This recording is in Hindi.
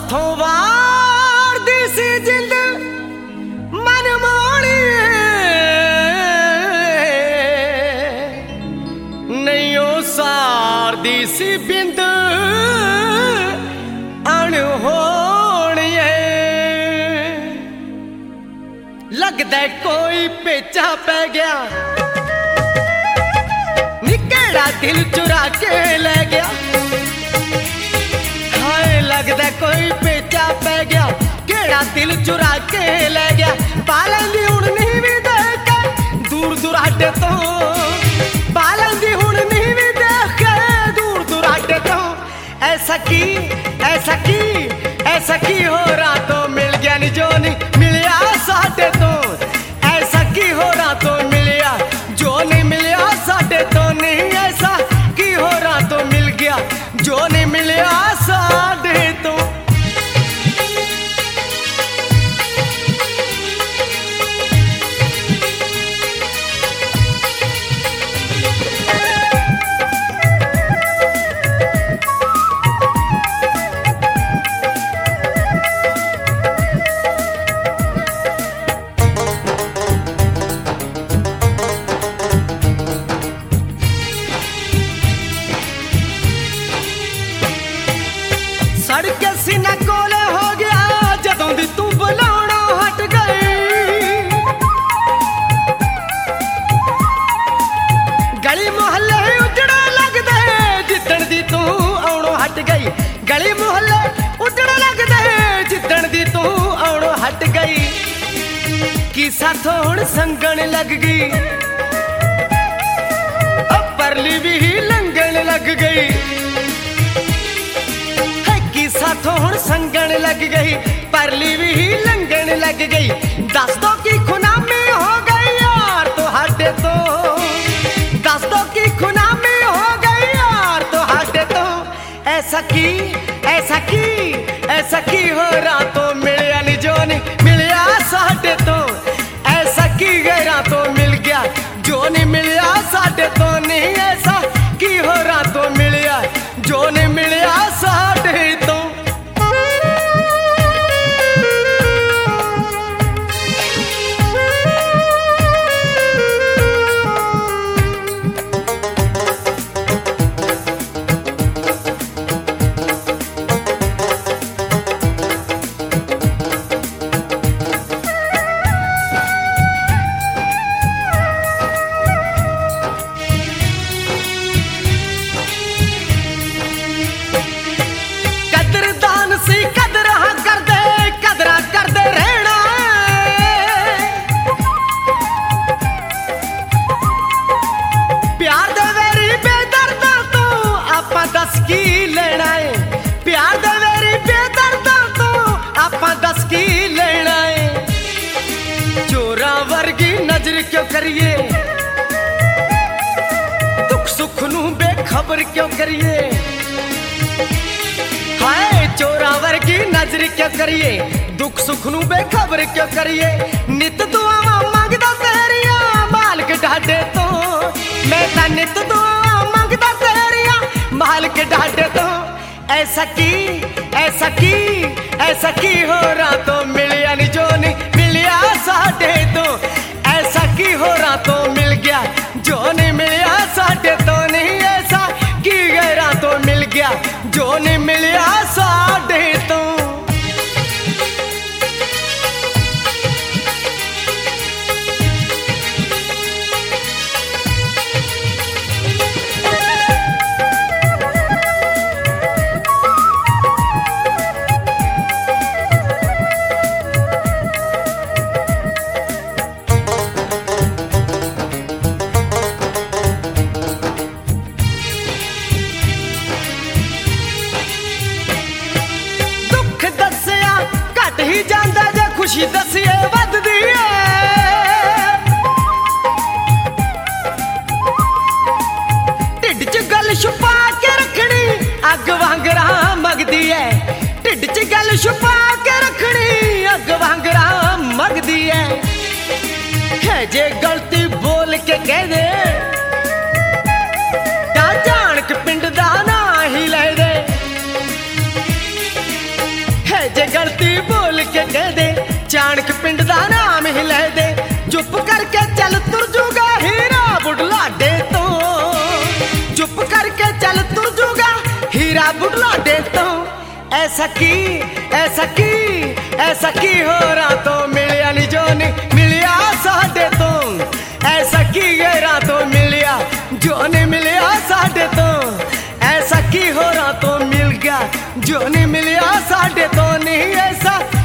साथों वार दी सी जिंद मन मोड़ी नहीं ओ सार दी सी बिंद अनहोनी लगदा कोई पेचा पै गया निकेड़ा दिल चुरा के ले गया लगदा कोई पेचा पै गया केड़ा दिल चुरा के ले गया पालन दी हुण नहीं भी देख के दूर दुराटे तो पालन दी हुण नहीं भी देख के दूर दुराटे तो ऐसा की हो रहा तो मिल गया नी जो नहीं मिलिया साडे तो ऐसा की हो रहा तो मिलिया जो नहीं मिलिया साडे तो नहीं ऐसा की हो रहा तो मिल गया जो नहीं मिलिया साडे तो सड़क सीना कोले हो गया जदों दी तू बुलाउणा हट गई गली मोहल्ले उजड़ा लगदे जिद्दण दी तू आउणों हट गई गली मोहल्ले उजड़ा लगदे जिद्दण दी तू आउणों हट गई की साथों हुण संगण लग गई अब परली भी लंघण लग गई साथों हुण संगण लग गई परली भी लंघण लग गई दस दो की खुनामी हो गई यार तो हाटे तो दस दो की खुनामी हो गई यार तो हाटे तो ऐसा की हो रहा तो मिलिया नी जो नहीं मिलिया साडे तो ऐसा की गया तो मिल गया जो नहीं मिलिया साडे तो नहीं ऐसा की हो रहा तो मिलिया जो नहीं मिलिया साडे तो क्यों करिए दुख सुख नू बेखबर क्यों करिए हाय चोरावर की नजर क्यों करिए दुख सुख नू बेखबर क्यों करिए नित दुआवां मंगदा तेरिया मालिक ढाडे तो मैं तां नित दुआवां मंगदा तेरिया मालिक ढाडे तो ऐसा की हो रहा तो मिलिया नी जो नहीं मिलिया साडे तो ऐसा की हो रहा तो मिल गया जो नहीं मिलिया साडे तो नहीं ऐसा की गया तो मिल गया जो नहीं मिलिया साडे तो खुशी दसिए वधदी ढिड च गल छुपा के रखनी अग वांगरा मंगदी है ढिड च गल छुपा के रखनी अग वांगरा मंगदी है जे गलती बोल के कह दे जान के पिंड दा ना ही ले दे ऐसा की हो रातों मिलिया नी जो नी मिलिया साडे तो ऐसा की ये रातों मिलिया जो नी मिलिया साडे तो ऐसा की हो रातों मिल गया जो नी मिलिया साडे तो नहीं ऐसा